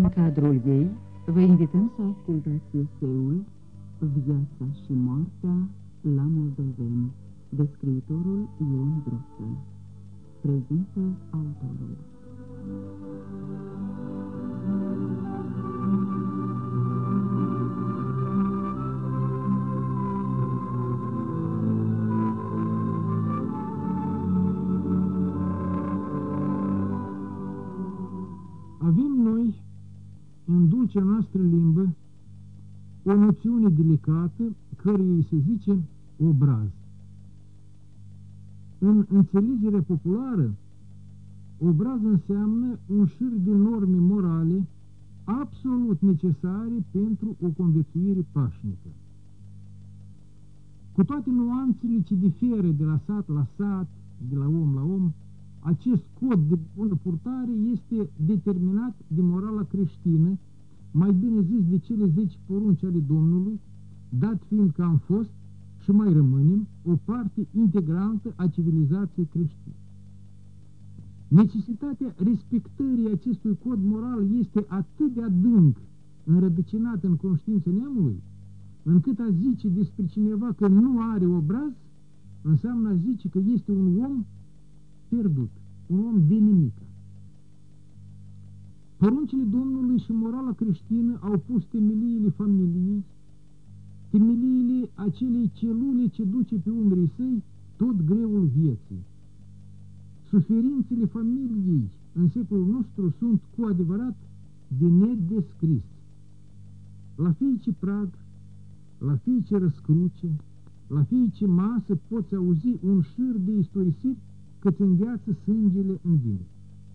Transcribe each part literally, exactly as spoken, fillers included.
În cadrul ei, vă invităm să ascultați eseul Viața și moartea la moldoveni, de scriitorul Ion Brusel. Prezintă autorul. Avem noi, în dulcea noastră limbă, o noțiune delicată, căreia îi se zice obraz. În înțelegerea populară, obraz înseamnă un șir de norme morale absolut necesare pentru o conviețuire pașnică. Cu toate nuanțele ce diferă de la sat la sat, de la om la om, acest cod de bună purtare este determinat de morala creștină, mai bine zis de cele zece porunci ale Domnului, dat fiind că am fost și mai rămânem o parte integrantă a civilizației creștine. Necesitatea respectării acestui cod moral este atât de adânc înrădăcinată în conștiința neamului, încât a zice despre cineva că nu are obraz, înseamnă a zice că este un om pierdut, un om de nimic. Poruncile Domnului și morala creștină au pus temeliile familiei, temeliile acelei celule ce duce pe umerii săi tot greul vieții. Suferințele familiei în secolul nostru sunt cu adevărat de nedescris. La fiice prag, la fiice răscruce, la fiice masă poți auzi un șir de istorisit că-ți îngheață sângele în vine.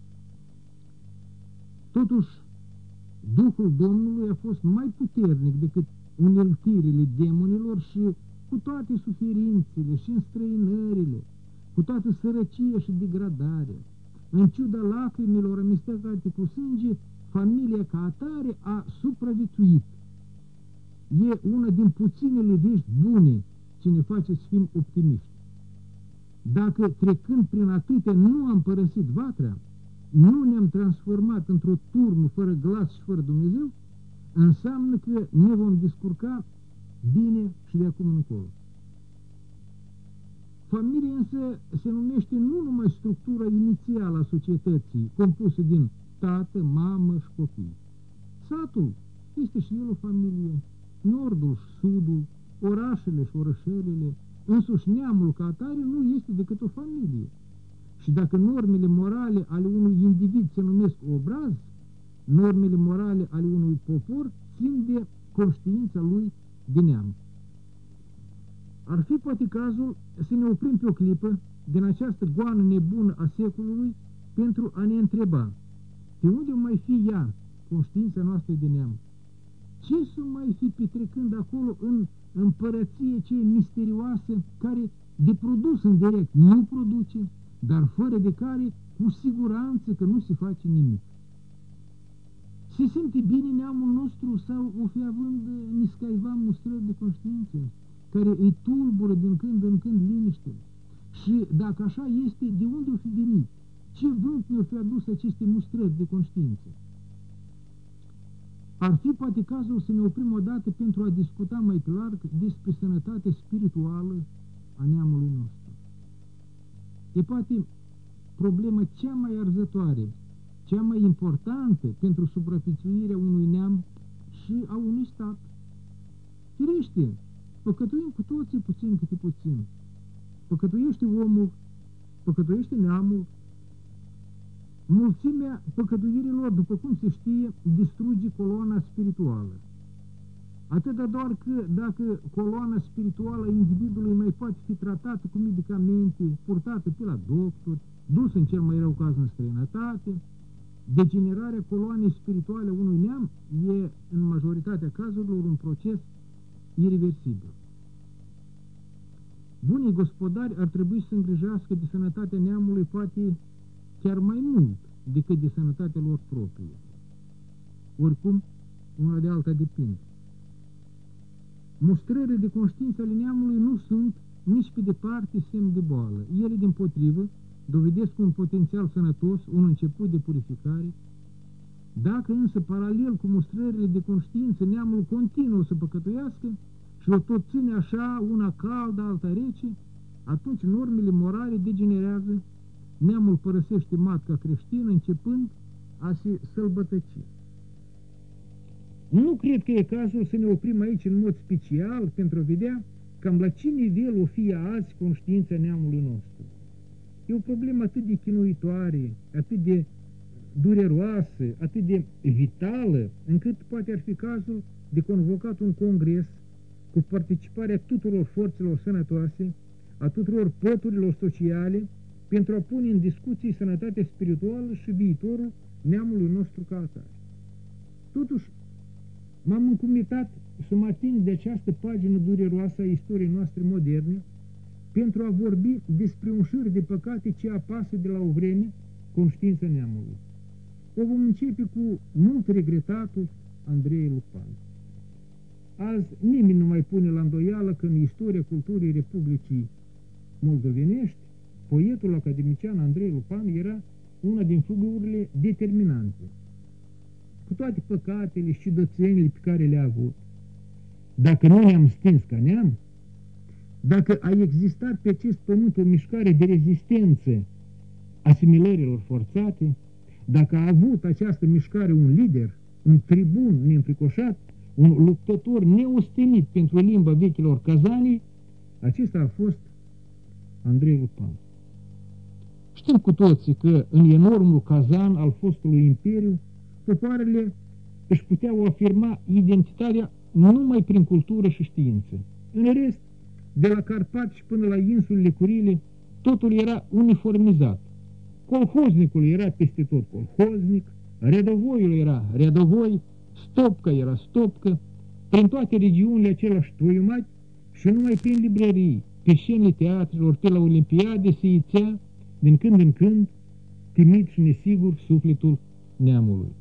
Totuși, Duhul Domnului a fost mai puternic decât uneltirile demonilor și cu toate suferințele și înstrăinările, cu toată sărăcia și degradarea, în ciuda lacrimilor amestecate cu sânge, familia ca atare a supraviețuit. E una din puținele vești bune ce ne face să fim optimiști. Dacă trecând prin atâtea nu am părăsit vatra, nu ne-am transformat într-o turmă fără glas și fără Dumnezeu, înseamnă că ne vom descurca bine și de acum încolo. Familia însă se numește nu numai structura inițială a societății, compusă din tată, mamă și copii. Satul este și el o familie, nordul și sudul, orașele și orășelele, însuși neamul ca atare nu este decât o familie. Și dacă normele morale ale unui individ se numesc obraz, normele morale ale unui popor țin de conștiința lui de neam. Ar fi poate cazul să ne oprim pe o clipă din această goană nebună a secolului pentru a ne întreba de unde mai fi ea, conștiința noastră de neam? Ce să mai fi petrecând acolo în împărăție ce misterioasă, care de produs în direct nu produce, dar fără de care cu siguranță că nu se face nimic? Se simte bine neamul nostru sau o fi având niscaiva mustrări de conștiință, care îi tulbură din când în când liniște? Și dacă așa este, de unde o fi venit? Ce vânt ne-o fi adus aceste mustrări de conștiință? Ar fi poate cazul să ne oprim odată pentru a discuta mai pe larg despre sănătatea spirituală a neamului nostru. E poate problema cea mai arzătoare, cea mai importantă pentru supraviețuirea unui neam și a unui stat. Firește, păcătuim cu toții puțin câte puțin. Păcătuiește omul, păcătuiește neamul. Mulțimea păcătuirilor, după cum se știe, distruge coloana spirituală. Atâta doar că dacă coloana spirituală a individului mai poate fi tratată cu medicamente, purtată pe la doctor, dus în cel mai rău caz în străinătate, degenerarea coloanei spirituale a unui neam e, în majoritatea cazurilor, un proces irreversibil. Bunii gospodari ar trebui să îngrijească de sănătatea neamului poate chiar mai mult decât de sănătatea lor proprie. Oricum, una de alta depinde. Mustrările de conștiință ale neamului nu sunt nici pe departe semn de boală. Ele, dimpotrivă, dovedesc un potențial sănătos, un început de purificare. Dacă însă, paralel cu mustrările de conștiință, neamul continuă să păcătuiască și o tot ține așa, una caldă, alta rece, atunci normele morale degenerează, neamul părăsește matca creștină, începând a se sălbătăci. Nu cred că e cazul să ne oprim aici în mod special pentru a vedea cam la ce nivel o fie azi conștiința neamului nostru. E o problemă atât de chinuitoare, atât de dureroasă, atât de vitală, încât poate ar fi cazul de convocat un congres cu participarea tuturor forțelor sănătoase, a tuturor păturilor sociale, pentru a pune în discuție sănătatea spirituală și viitorul neamului nostru ca atare. Totuși, m-am încumetat să mă ating de această pagină dureroasă a istoriei noastre moderne pentru a vorbi despre un șir de păcate ce apasă de la o vreme conștiința neamului. O vom începe cu mult regretatul Andrei Lupan. Azi nimeni nu mai pune la îndoială că în istoria culturii Republicii moldovenești, poetul academician Andrei Lupan era una din figurile determinante. Cu toate păcatele și dățenile pe care le-a avut, dacă nu ne-am stins ca neam, dacă a existat pe acest pământ o mișcare de rezistență asimilărilor forțate, dacă a avut această mișcare un lider, un tribun neînfricoșat, un luptător neostenit pentru limba vechilor cazanii, acesta a fost Andrei Lupan. Știm cu toții că în enormul cazan al fostului imperiu, popoarele își puteau afirma identitatea numai prin cultură și știință. În rest, de la Carpați până la insulele Curile, totul era uniformizat. Colhoznicul era peste tot colhoznic, redovoiul era redovoi, stopca era stopcă, prin toate regiunile același toiumați și numai prin librării, pe scenele teatrelor, pe la olimpiade se ițea, din când în când, timid și nesigur, sufletul neamului.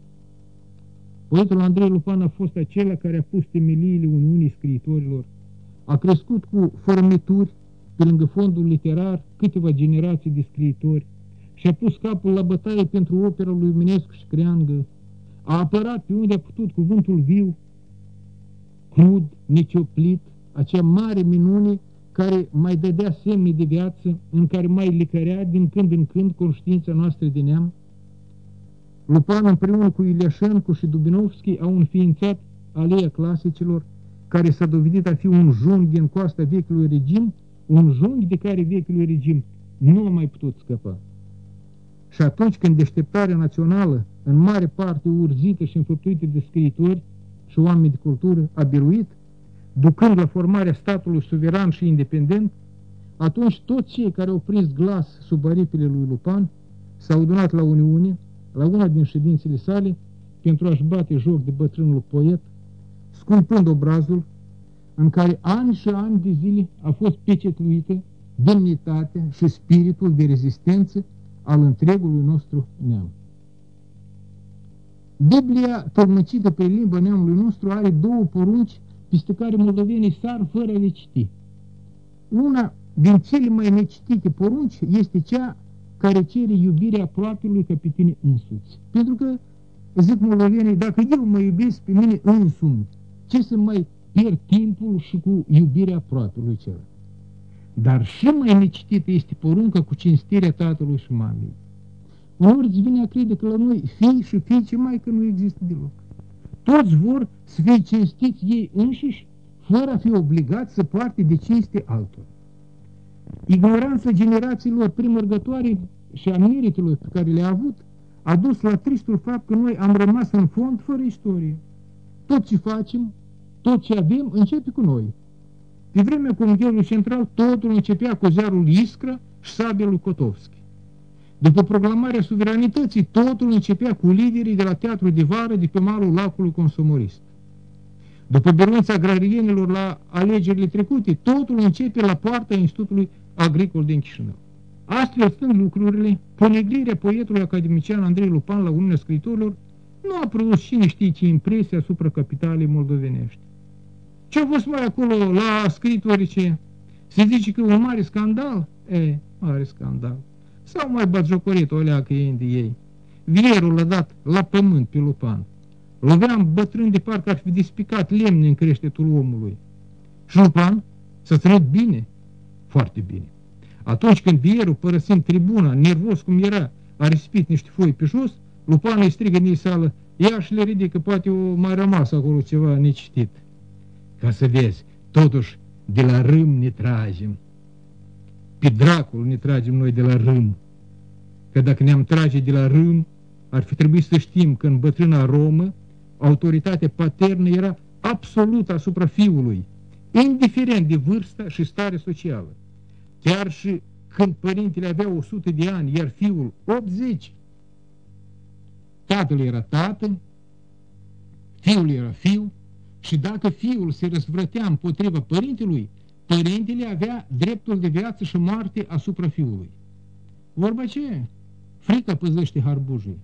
Poetul Andrei Lupan a fost acela care a pus temeliile Uniunii Scriitorilor, a crescut cu formituri pe lângă fondul literar câteva generații de scriitori și a pus capul la bătaie pentru opera lui Eminescu și Creangă, a apărat pe unde a putut cuvântul viu, crud, necioplit, acea mare minune care mai dădea semne de viață, în care mai licărea din când în când conștiința noastră de neam. Lupan împreună cu Iliașencu și Dubinovski au înființat Aleea Clasicilor, care s-a dovedit a fi un junghi în coasta vechiului regim, un junghi de care vechiului regim nu a mai putut scăpa. Și atunci când deșteptarea națională, în mare parte urzită și înfăptuită de scriitori și oameni de cultură, a biruit, ducând la formarea statului suveran și independent, atunci toți cei care au prins glas sub aripile lui Lupan s-au adunat la Uniune, la una din ședințele sale, pentru a-și bate joc de bătrânul poet, scumpând obrazul în care ani și ani de zile a fost pecetluită demnitatea și spiritul de rezistență al întregului nostru neam. Biblia, tălmăcită pe limba neamului nostru, are două porunci peste care moldovenii sar fără a le citi. Una din cele mai necitite porunci este cea care cere iubirea aproapelui ca pe tine însuți. Pentru că, zic moldovenii, dacă eu mă iubesc pe mine însumi, ce să mai pierd timpul și cu iubirea aproapelui celălalt? Dar și mai necitită este porunca cu cinstirea tatălui și mamei. Uneori îți vine a crede că la noi fii și fiice mai că nu există deloc. Toți vor să fie cinstiți ei înșiși, fără a fi obligați să poarte de cinste altora. Ignoranța generațiilor primărgătoare și a meritelor pe care le-a avut a dus la tristul fapt că noi am rămas în fond fără istorie. Tot ce facem, tot ce avem, începe cu noi. Pe vremea Comitetului Central, totul începea cu ziarul Iskra și sabia lui Kotovski. După proclamarea suveranității, totul începea cu liderii de la teatru de vară de pe malul lacului Consomorist. După biruința agrarienilor la alegerile trecute, totul începe la poarta Institutului Agricol din Chișinău. Astfel stând lucrurile, ponegrirea poetului academician Andrei Lupan la Uniunea Scriitorilor nu a produs cine știe ce impresie asupra capitalei moldovenești. Ce-a fost mai acolo la scriitorice? Se zice că un mare scandal? E, mare scandal. S-au mai batjocorit o leacă ei de ei. vierul l-a dat la pământ pe Lupan. Loveam bătrân de parcă ar fi despicat lemne în creștetul omului. Și Lupan s-a ținut bine, foarte bine. Atunci când vierul, părăsind tribuna, nervos cum era, a risipit niște foi pe jos, Lupan îi strigă din sală: ia și le ridică, poate o mai rămas acolo ceva necitit. Ca să vezi, totuși de la râm ne tragem. Pe dracul ne tragem noi de la râm. Că dacă ne-am trage de la râm, ar fi trebuit să știm că în bătrâna Romă autoritatea paternă era absolută asupra fiului, indiferent de vârstă și stare socială. Chiar și când părintele avea o sută de ani, iar fiul optzeci, tatăl era tată, fiul era fiu, și dacă fiul se răzvrătea împotriva părintelui, părintele avea dreptul de viață și moarte asupra fiului. Vorba ce? Frica păzește harbujii.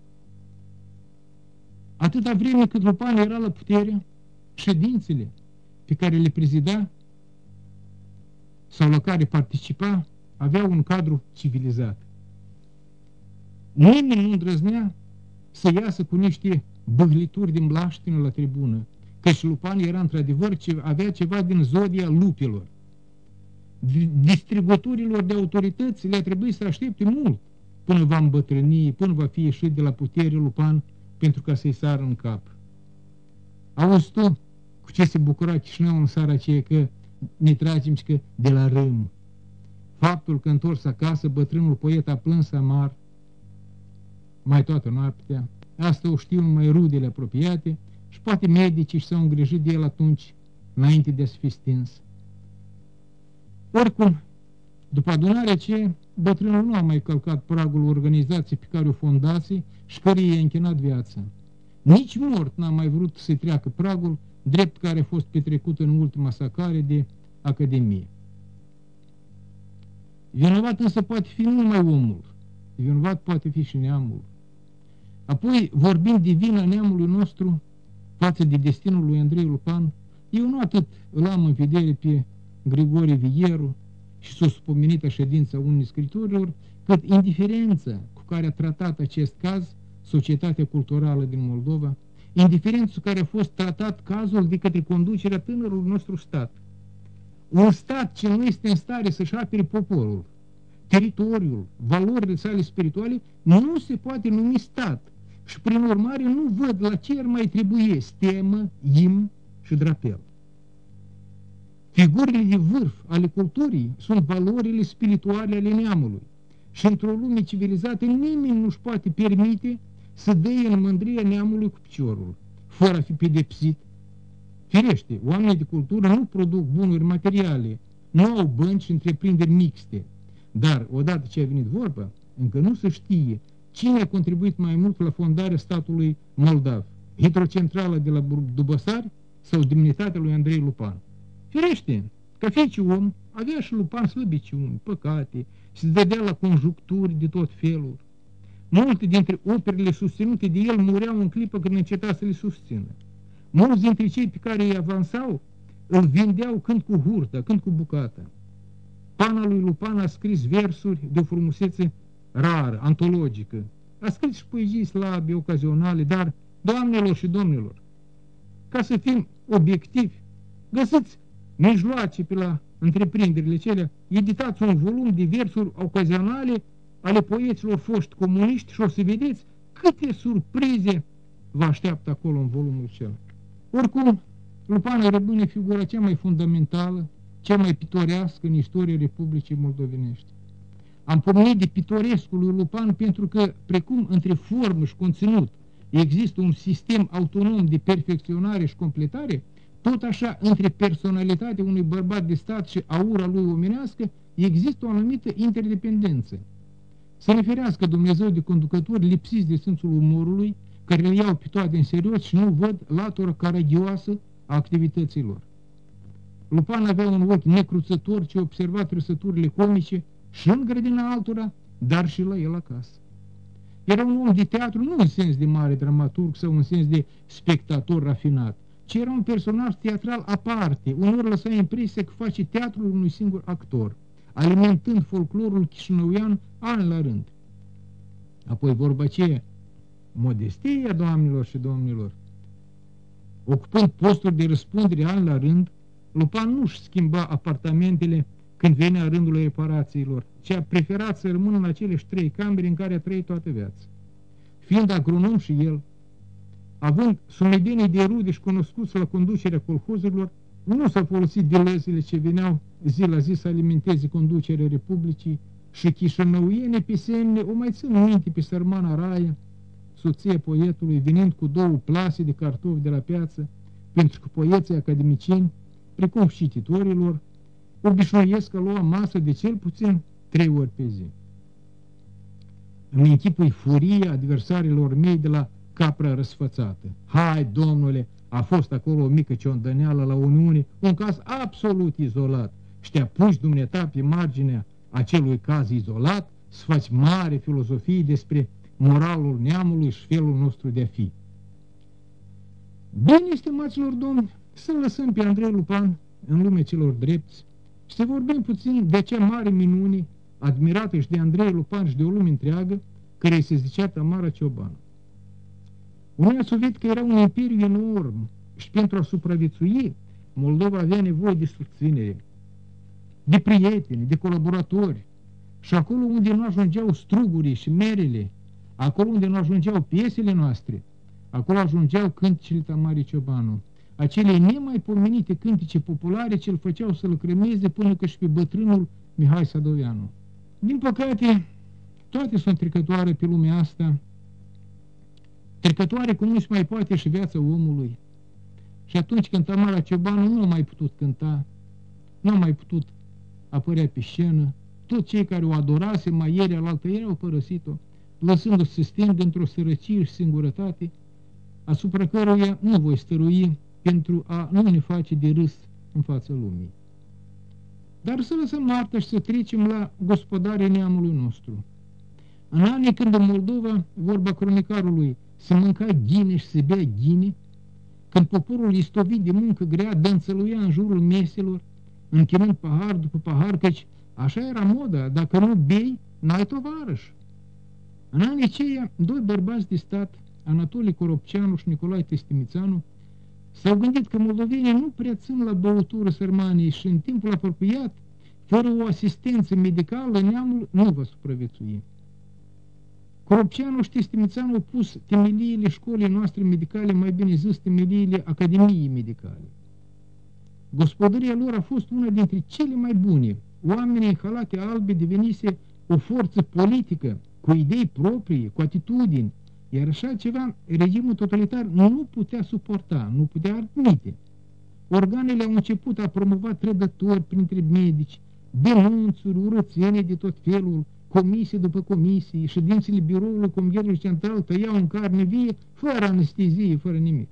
Atâta vreme cât Lupan era la putere, ședințele pe care le prezida sau la care participa aveau un cadru civilizat. Nimeni nu îndrăznea să iasă cu niște băhlituri din blaștină la tribună, căci Lupan era într-adevăr, avea ceva din zodia lupilor. Distribuitorilor de autorități le-a trebuit să aștepte mult până va îmbătrâni, până va fi ieșit de la putere Lupan, pentru ca să-i sară în cap. Auzi tu cu ce se bucura Chișinău în seara aceea, că ne tragem și că de la râm. Faptul că întors acasă, bătrânul poet a plâns amar mai toată noaptea. Asta o știu numai rudele apropiate și poate medicii și s-au îngrijit de el atunci, înainte de a fi stins. Oricum, după adunarea aceea, bătrânul nu a mai călcat pragul organizației pe care o fondase și care i-a închinat viața. Nici mort n-a mai vrut să treacă pragul, drept care a fost petrecut în ultima sa care de Academie. Vinovat însă poate fi nu numai omul, vinovat poate fi și neamul. Apoi, vorbind de vina neamului nostru față de destinul lui Andrei Lupan, eu nu atât îl am în vedere pe Grigore Vieru și suspomenită ședința unui scritorilor, cât indiferența cu care a tratat acest caz societatea culturală din Moldova, indiferența cu care a fost tratat cazul de către conducerea tânărului nostru stat. Un stat ce nu este în stare să-și apere poporul, teritoriul, valorile sale spirituale, nu se poate numi stat și prin urmare nu văd la ce ar mai trebuie stemă, imn și drapel. Figurile de vârf ale culturii sunt valorile spirituale ale neamului și într-o lume civilizată nimeni nu-și poate permite să dăie în mândria neamului cu piciorul, fără a fi pedepsit. Firește, oamenii de cultură nu produc bunuri materiale, nu au bănci și întreprinderi mixte, dar odată ce a venit vorba, încă nu se știe cine a contribuit mai mult la fondarea statului moldav, hidrocentrala de la Dubăsari sau demnitatea lui Andrei Lupan. Firește, ca fiice om, avea și Lupan slăbiciuni, păcate, și se dădea la conjuncturi de tot felul. Multe dintre operele susținute de el mureau în clipă când înceta să le susțină. Mulți dintre cei pe care îi avansau îl vindeau când cu hurta, când cu bucata. Pana lui Lupan a scris versuri de o frumusețe rară, antologică. A scris și poezii slabe, ocazionale, dar, doamnelor și domnilor, ca să fim obiectivi, găsiți mijloace pe la întreprinderile cele, editați un volum de versuri ocazionale ale poeților foști comuniști și o să vedeți câte surprize vă așteaptă acolo în volumul acela. Oricum, Lupan rămâne figura cea mai fundamentală, cea mai pitorească în istoria Republicii Moldovenești. Am pomenit de pitorescul lui Lupan pentru că, precum între formă și conținut există un sistem autonom de perfecționare și completare, tot așa, între personalitatea unui bărbat de stat și aura lui omenească, există o anumită interdependență. Să ne ferească Dumnezeu de conducători lipsiți de simțul umorului, care le iau pe toate în serios și nu văd latura caragioasă a activităților. Lupan avea un ochi necruțător ce observa trăsăturile comice și în grădina altora, dar și la el acasă. Era un om de teatru nu în sens de mare dramaturg sau în sens de spectator rafinat, ci era un personaj teatral aparte, uneori lăsa impresia că face teatrul unui singur actor, alimentând folclorul chișinăuian an la rând. Apoi vorba aceea, modestia, doamnelor și domnilor, ocupând posturi de răspundere an la rând, Lupan nu-și schimba apartamentele când venea rândul reparațiilor, ci a preferat să rămână în aceleși trei camere în care a trăit toată viața. Fiind agronom și el, având sumedenie de rude și cunoscuți la conducerea colhozurilor, nu s-a folosit de lăzile ce veneau zi la zi să alimenteze conducerea Republicii și chișinăuiene pe semne o mai țin minte pe sărmana Raia, soția poetului, venind cu două plase de cartofi de la piață, pentru că poeții academicieni, precum și cititorilor, obișnuiesc că lua masă de cel puțin trei ori pe zi. Îmi închipui furia adversarilor mei de la Capra Răsfățată. Hai, domnule, a fost acolo o mică ciondăneală la Uniune, un caz absolut izolat. Și te apuci dumneata pe marginea acelui caz izolat să faci mare filozofie despre moralul neamului și felul nostru de a fi. Bine, stimaților domni, să lăsăm pe Andrei Lupan în lumea celor drepți și să vorbim puțin de acea mare minune admirată și de Andrei Lupan și de o lume întreagă, care îi se zicea Tamara Ciobană. Uniunea Sovietică era un imperiu enorm și pentru a supraviețui, Moldova avea nevoie de susținere, de prieteni, de colaboratori. Și acolo unde nu ajungeau strugurii și merele, acolo unde nu ajungeau piesele noastre, acolo ajungeau cântecele Tamarii Ciobanu, acele nemaipomenite cântece populare ce îl făceau să lăcrămeze până că și pe bătrânul Mihai Sadoveanu. Din păcate, toate sunt trecătoare pe lumea asta, trecătoare cum nu se mai poate și viața omului. Și atunci când Tamara Ciobanu nu a mai putut cânta, nu a mai putut apărea pe scenă, toți cei care o adorase mai ieri alaltă ieri au părăsit-o, lăsându-se să stângă într-o sărăcie și singurătate, asupra căruia nu voi stărui pentru a nu ne face de râs în fața lumii. Dar să lăsăm arta și să trecem la gospodarea neamului nostru. În anii când în Moldova, vorba cronicarului, se mânca ghine și se bea ghine, când poporul istovit de muncă grea dănțăluia în jurul meselor, închinând pahar după pahar, căci așa era moda, dacă nu bei, n-ai tovarăș. În anii aceia, doi bărbați de stat, Anatolii Coropceanu și Nicolae Testimițanu, s-au gândit că moldovenii nu prea țin la băutură sărmanii și în timpul apropiat, fără o asistență medicală, neamul nu va supraviețui. Coropceanu și Testimițanu au pus temeliile școlii noastre medicale, mai bine zis temeliile Academiei Medicale. Gospodăria lor a fost una dintre cele mai bune. Oamenii în halate albe devenise o forță politică, cu idei proprii, cu atitudini, iar așa ceva regimul totalitar nu putea suporta, nu putea admite. Organele au început a promova trădători printre medici, denunțuri, urățenie de tot felul, comisie după comisie, ședințele biroului Congresului Central tăiau în carne vie, fără anestezie, fără nimic.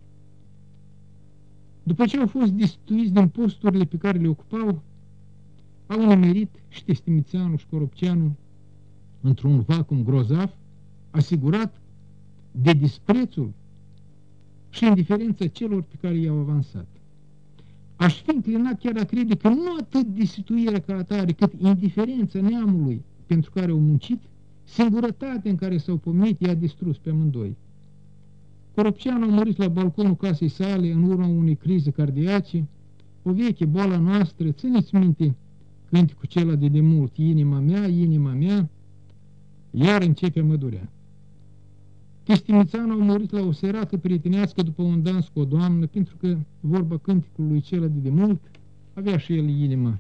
După ce au fost destituiți din posturile pe care le ocupau, au nimerit și Testimițanu și Coropceanu într-un vacuum grozav, asigurat de disprețul și indiferența celor pe care i-au avansat. Aș fi înclinat chiar a crede că nu atât destituirea ca atare, cât indiferența neamului pentru care au muncit, singurătatea în care s-au pomenit i-a distrus pe amândoi. Coropceanu a murit la balconul casei sale în urma unei crize cardiace, o veche boală noastră, țineți minte cânticul cela de demult, inima mea, inima mea, iar începe a mă durea. Testimițanu a murit la o serată prietenească după un dans cu o doamnă, pentru că, vorba cânticului cela de demult, avea și el inima.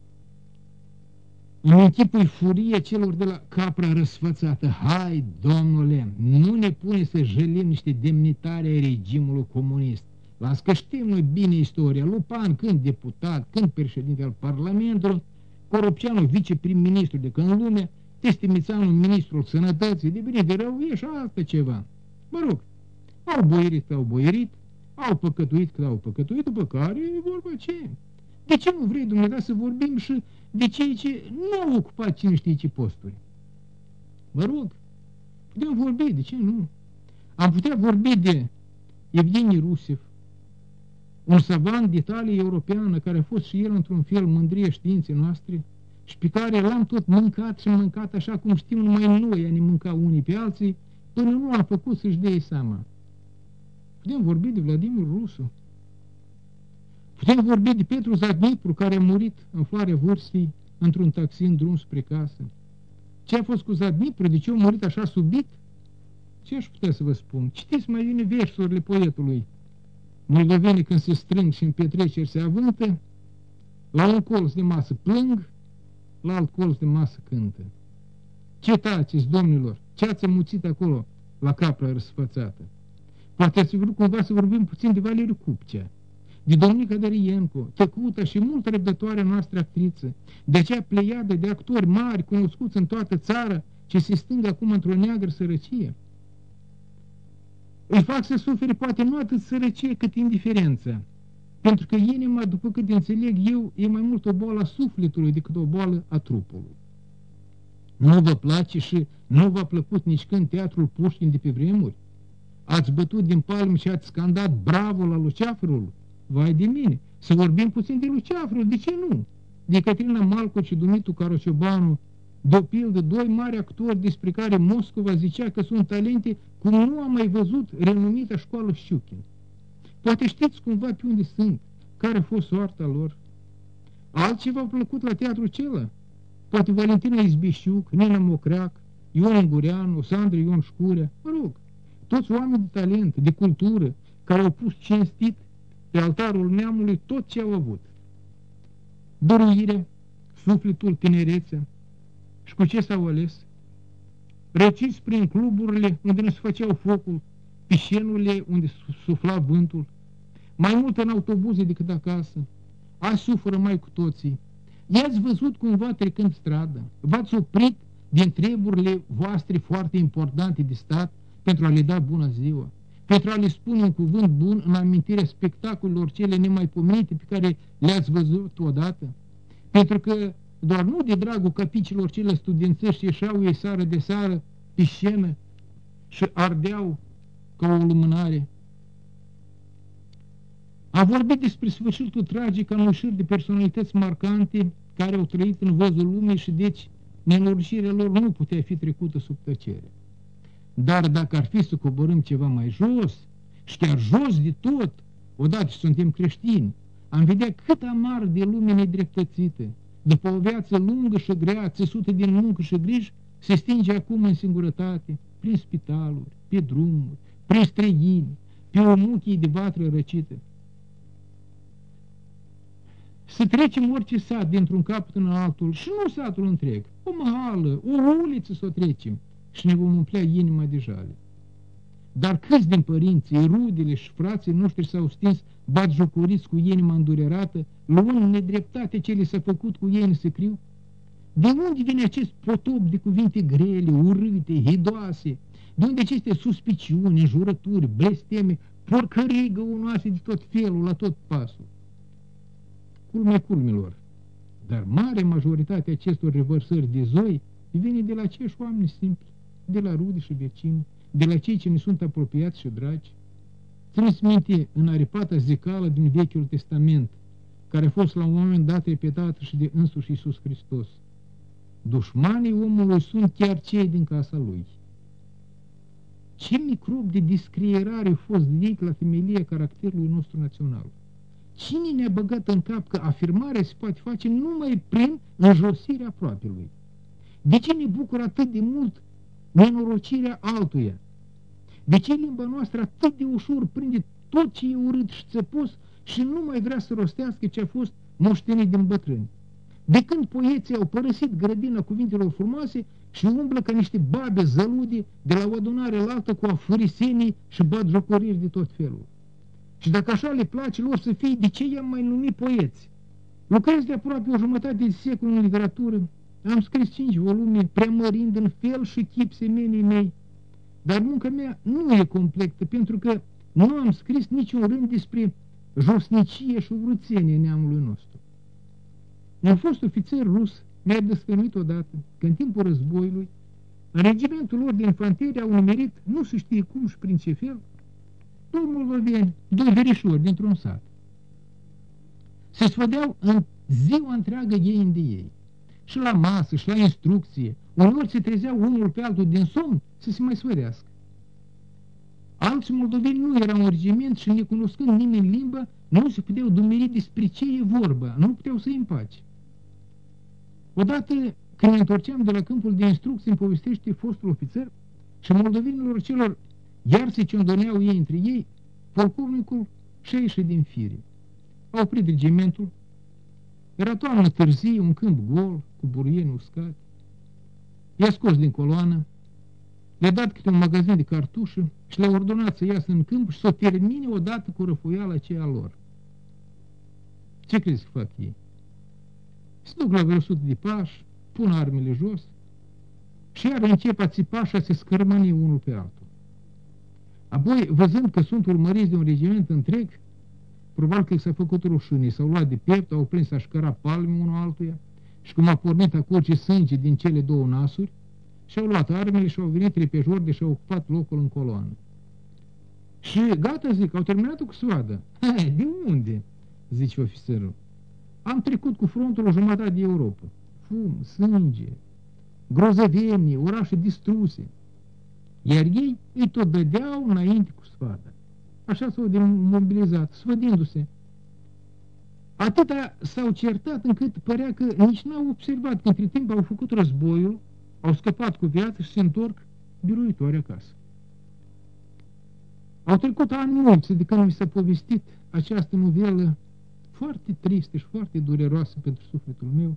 Îmi închipui furia celor de la Capra Răsfățată. Hai, domnule, nu ne pune să jălim niște demnitari ai regimului comunist. Las că știm noi bine istoria. Lupan, când deputat, când președinte al Parlamentului, Coropceanu, viceprim-ministru de când lume, Testimițanu, ministrul sănătății, de bine de rău, e și altă ceva. Mă rog, au boierit că au boierit, au păcătuit că au păcătuit, după care e vorba ce? De ce nu vrei, Dumnezeu, să vorbim și de cei ce nu au ocupat cine știe ce posturi? Mă rog, putem vorbi, de ce nu? Am putea vorbi de Evgeni Rusev, un savant de talie europeană, care a fost și el într-un fel mândrie științei noastre, și pe care l-am tot mâncat și mâncat așa cum știm numai noi a ne mânca unii pe alții, până nu a făcut să-și dea seama. Putem vorbi de Vladimir Rusu. Putem vorbi de Petru Zadnipru, care a murit în floarea vârstii într-un taxi în drum spre casă. Ce a fost cu Zadnipru? De ce a murit așa subit? Ce aș putea să vă spun? Citiți mai bine versurile poetului. Moldovenii când se strâng și în petreceri se avântă, la un colț de masă plâng, la alt colț de masă cântă. Ce taceți, domnilor? Ce ați amuțit acolo la capra răsfățată? Poate ați vrut cumva să vorbim puțin de Valeriu Cupcea, de Domnica Dărienco, tăcută și mult răbdătoarea noastră actriță, de acea pleiadă de actori mari, cunoscuți în toată țara, ce se stâng acum într-o neagră sărăcie. Îi fac să sufere poate nu atât sărăcie cât indiferența, pentru că inima, după cât înțeleg eu, e mai mult o boală a sufletului decât o boală a trupului. Nu vă place și nu v-a plăcut nici când teatrul Pușkin de pe vremuri? Ați bătut din palme și ați scandat bravo la Luceafărul? Vai de mine! Să vorbim puțin de Luceafărul, de ce nu? De Caterina Malco și Dumitru Carociobanu, de o pildă, doi mari actori despre care Moscova zicea că sunt talente cum nu am mai văzut renumita școală Știuchin. Poate știți cumva pe unde sunt, care a fost soarta lor. Altceva a plăcut la teatrul celălalt. Poate Valentina Izbișiuc, Nina Mocreac, Ion Ungureanu, Sandra Ion Șcurea, mă rog, toți oameni de talent, de cultură, care au pus cinstit pe altarul neamului tot ce au avut. Dăruirea, sufletul, tinerețea. Și cu ce s-au ales? Răciți prin cluburile unde ne se făceau focul, pișenurile unde sufla vântul, mai mult în autobuze decât acasă. Azi suferă mai cu toții. I-ați văzut cumva trecând stradă, v-ați oprit din treburile voastre foarte importante de stat pentru a le da bună ziua, pentru a le spune un cuvânt bun în amintirea spectacolelor cele nemaipomenite pe care le-ați văzut odată, pentru că doar nu de dragul capicilor cele studențești ieșeau ei sară de sară pe scenă și ardeau ca o lumânare. A vorbit despre sfârșitul tragic al unui șir de personalități marcante care au trăit în văzul lumii și deci nenorocirea lor nu putea fi trecută sub tăcere. Dar dacă ar fi să coborâm ceva mai jos, și chiar jos de tot, odată ce suntem creștini, am vedea cât amar de lume nedreptățită, după o viață lungă și grea, țesută din muncă și griji, se stinge acum în singurătate, prin spitaluri, pe drumuri, prin străini, pe o muchie de vatră răcită. Să trecem orice sat dintr-un capăt în altul, și nu satul întreg, o mahală, o uliță să o trecem, și ne vom umplea inima de jale. Dar câți din părinții, rudele și frații noștri s-au stins batjocoriți cu inima îndurerată, luând nedreptate ce li s-a făcut cu ei în secriu? De unde vine acest potop de cuvinte grele, urâte, hidoase? De unde aceste suspiciuni, înjurături, blesteme, porcării găunoase de tot felul, la tot pasul? Culmea culmilor, dar mare majoritate acestor revărsări de zoi vine de la acești oameni simpli, de la rude și vecini, de la cei ce ne sunt apropiați și dragi. Țineți minte în aripata zicală din Vechiul Testament, care a fost la un moment dat repetată și de însuși Iisus Hristos. Dușmanii omului sunt chiar cei din casa lui. Ce microb de discrierare a fost ridicat la temelia caracterului nostru național? Cine ne-a băgat în cap că afirmarea se poate face numai prin înjosirea aproapelui? De ce ne bucură atât de mult nenorocirea altuia? De ce limba noastră atât de ușor prinde tot ce e urât și țăpos și nu mai vrea să rostească ce a fost moștenit din bătrâni? De când poeții au părăsit grădina cuvintelor frumoase și umblă ca niște babe zălude de la o adunare la altă cu afurisenii și batjocoriri de tot felul? Și dacă așa le place lor să fie, de ce i-am mai numit poeți? Lucrez de aproape o jumătate de secol în literatură, am scris cinci volume, preamărind în fel și chip semenii mei, dar munca mea nu e completă, pentru că nu am scris niciun rând despre josnicie și urâțenie neamului nostru. Un fost ofițer rus mi-a destănuit odată că în timpul războiului, în regimentul lor de infanterie au numerit, nu se știe cum și prin ce fel, doi moldoveni, doi verișori dintr-un sat. Se sfădeau în ziua întreagă ei de ei. și la masă, și la instrucție. Uneori se trezeau unul pe altul din somn să se mai sfărească. Alți moldoveni nu erau în regiment și, necunoscând nimeni limba, nu se puteau dumeri despre ce e vorba, nu puteau să-i împace. Odată, când ne întorceam de la câmpul de instrucție, îmi povestește fostul ofițer și moldovenilor celor iar se ciondăneau ei între ei, polcovnicul și-a ieșit din fire. A oprit regimentul, era toamnă târzie, un câmp gol, cu buruieni uscați. I-a scos din coloană, le-a dat câte un magazin de cartușă și le-a ordonat să iasă în câmp și să o termine odată cu răfoiala aceea lor. Ce crezi că fac ei? Se duc la vreo sută de pași, pun armele jos și iar încep a țipa și a se scărmăni unul pe altul. Apoi, văzând că sunt urmăriți de un regiment întreg, probabil că i s-a făcut rușine, s-au luat de piept, au prins a șcăra palme unul altuia și cum a pornit a curge sânge din cele două nasuri, și-au luat armele și au venit repejorde și-au ocupat locul în coloană. Și gata, zic, au terminat-o cu soada. Hai, de unde? Zice ofițerul. Am trecut cu frontul o jumătate de Europa. Fum, sânge, grozăvenie, orașe distruse. Iar ei îi tot dădeau înainte cu sfada. Așa s-au demobilizat, sfădindu-se. Atâta s-au certat încât părea că nici n-au observat că între timp au făcut războiul, au scăpat cu viață și se întorc biruitori acasă. Au trecut ani mulți de când mi s-a povestit această novelă foarte tristă și foarte dureroasă pentru sufletul meu.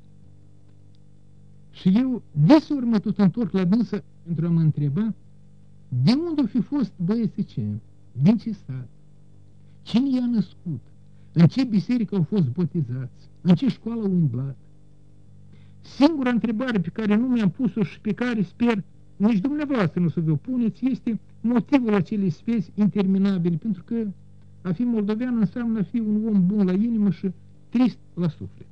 Și eu deseori mă tot întorc la dânsă pentru a mă întreba de unde au fi fost băieții ce, din ce stat, cine i-a născut, în ce biserică au fost botezați, în ce școală au umblat. Singura întrebare pe care nu mi-am pus-o și pe care sper nici dumneavoastră nu să vă puneți este motivul acelei spezi interminabile, pentru că a fi moldovean înseamnă a fi un om bun la inimă și trist la suflet.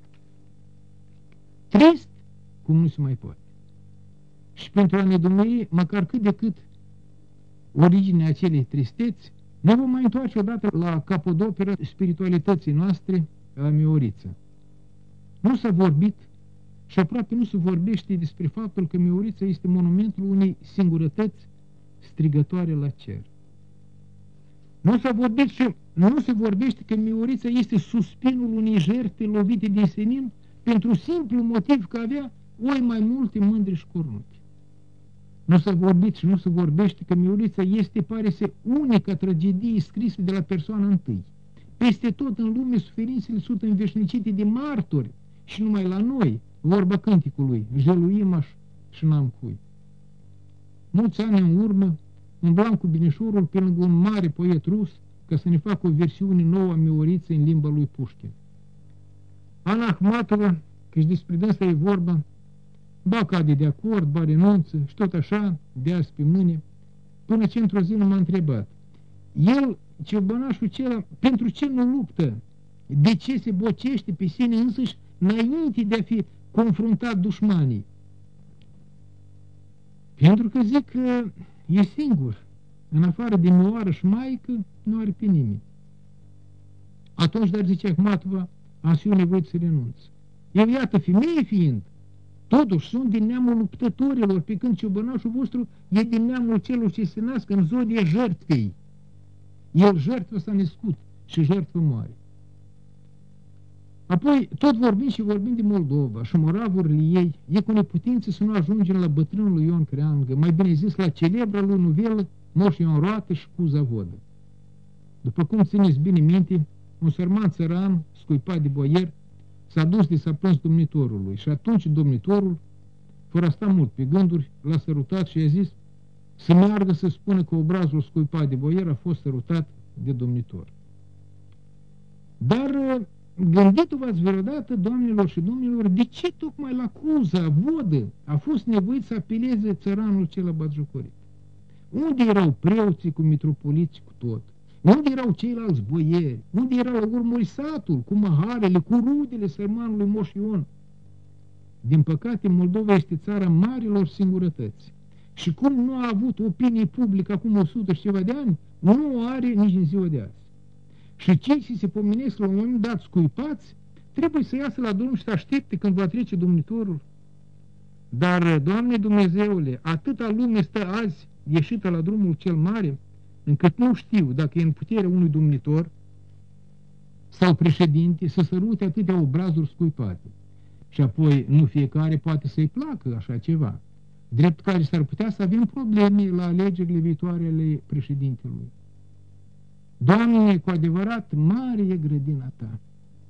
Trist cum nu se mai poate. Și pentru a ne dumeri, măcar cât de cât originea acelei tristeți, ne vom mai întoarce odată la capodoperă spiritualității noastre, la Mioriță. Nu s-a vorbit și aproape nu se vorbește despre faptul că Miorița este monumentul unei singurătăți strigătoare la cer. Nu s-a vorbit și nu se vorbește că Miorița este suspinul unei jertfe lovite de senin pentru simplu motiv că avea oi mai multe mândri și cornuți. Nu s-a vorbit și nu se vorbește că Miorița este, pare să, unica tragedie scrisă de la persoana întâi. Peste tot în lume suferințele sunt înveșnicite de martori și numai la noi, vorba cânticului, jeluimaș și n-am cui. Mulți ani în urmă, umblam cu binișorul pe lângă un mare poet rus ca să ne facă o versiune nouă a Mioriței în limba lui Pușkin. Ana Ahmatova, că-și despre dânsa e vorba, ba cade de acord, ba renunță și tot așa, de azi pe mâine, până ce într-o zi nu m-a întrebat. El, ciobănașul acela, pentru ce nu luptă? De ce se bocește pe sine însăși înainte de a fi confruntat dușmanii? Pentru că zic că e singur, în afară de mioară și maică, nu are pe nimeni. Atunci, dar zicea Ahmatova, am fi nevoit să renunț. Eu, iată, femeie fiind, totuși sunt din neamul luptătorilor, pe când ciobănașul vostru e din neamul celor ce se nasc în zodia jertfei. El jertfă s-a născut și jertfă moare. Apoi, tot vorbim și vorbim de Moldova și moravurile ei, e cu neputință să nu ajungem la bătrânul lui Ion Creangă, mai bine zis la celebra lui novelă Moș Ion Roată și Cuza Vodă. După cum țineți bine minte, un sărman țăran, scuipat de boier, s-a dus de s-a plâns domnitorului și atunci domnitorul, fără a sta mult pe gânduri, l-a sărutat și i-a zis să meargă să spună că obrazul scuipat de boier a fost sărutat de domnitor. Dar gândiți-vă-ați vreodată, doamnelor și domnilor, de ce tocmai la Cuza Vodă a fost nevoit să apeleze țăranul cel batjocorit? Unde erau preoții cu mitropoliți cu tot? Unde erau ceilalți boieri? Unde era la urmă satul, cu maharele, cu rudele sărmanului Moș Ion? Din păcate, Moldova este țara marilor singurătăți. Și cum nu a avut opinie publică acum o sută și ceva de ani, nu o are nici în ziua de azi. Și cei ce se pomenesc la un moment dat scuipați, trebuie să iasă la drum și să aștepte când va trece Domnitorul. Dar, Doamne Dumnezeule, atâta lume stă azi ieșită la drumul cel mare, încât nu știu dacă e în puterea unui domnitor sau președinte să sărute atâtea obrazuri scuipate. Și apoi nu fiecare poate să-i placă așa ceva, drept care s-ar putea să avem probleme la alegerile viitoare ale președintelui. Doamne, cu adevărat, mare e grădina ta.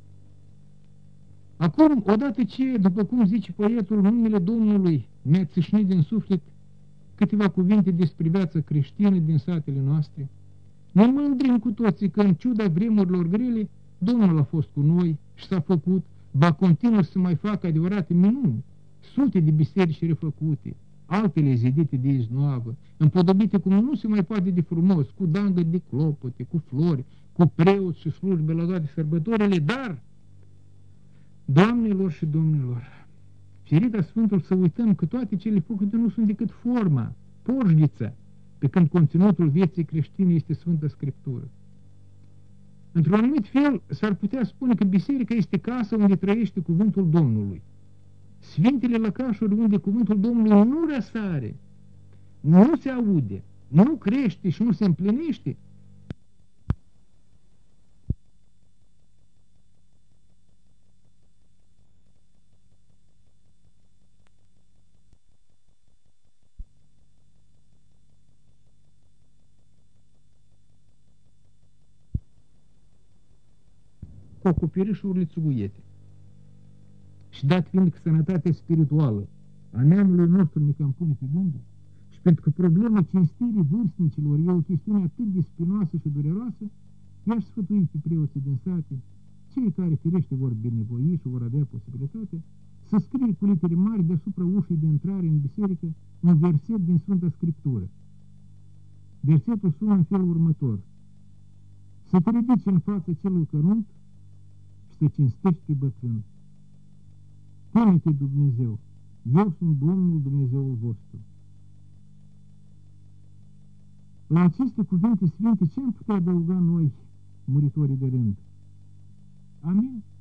Acum, odată ce, după cum zice poetul, numele Domnului mi-a țâșnit din suflet câteva cuvinte despre viața creștină din satele noastre, ne mândrim cu toții că, în ciuda vremurilor grele, Domnul a fost cu noi și s-a făcut, ba continuă să mai facă adevărate minuni, sute de biserici refăcute, altele zidite de iznoavă, împodobite cum nu se mai poate de frumos, cu dangă de clopote, cu flori, cu preoți și slujbe la toate sărbătorile, dar, Doamnelor și domnilor, ferita Sfântul să uităm că toate cele făcute nu sunt decât forma, porjdița, pe când conținutul vieții creștine este Sfânta Scriptură. Într-un anumit fel, s-ar putea spune că biserica este casa unde trăiește cuvântul Domnului. Sfintele lăcașuri unde cuvântul Domnului nu răsare, nu se aude, nu crește și nu se împlinește, cu acoperișurile țuguiete. Și dat fiind că sănătatea spirituală a neamului nostru ne cam pune pe gânduri, și pentru că problema cinstirii vârstnicilor e o chestiune atât de spinoasă și dureroasă, i-aș sfătui pe preoții din sate, cei care firește vor binevoi și vor avea posibilitate, să scrie cu litere mari deasupra ușii de intrare în biserică un verset din Sfânta Scriptură. Versetul sună în felul următor: să te ridici în fața celui cărunt și să cinstești pe bătrân. Teme-te, Dumnezeu, eu sunt Domnul Dumnezeul vostru. La aceste cuvinte sfinte ce am putea adăuga noi, muritorii de rând? Amin.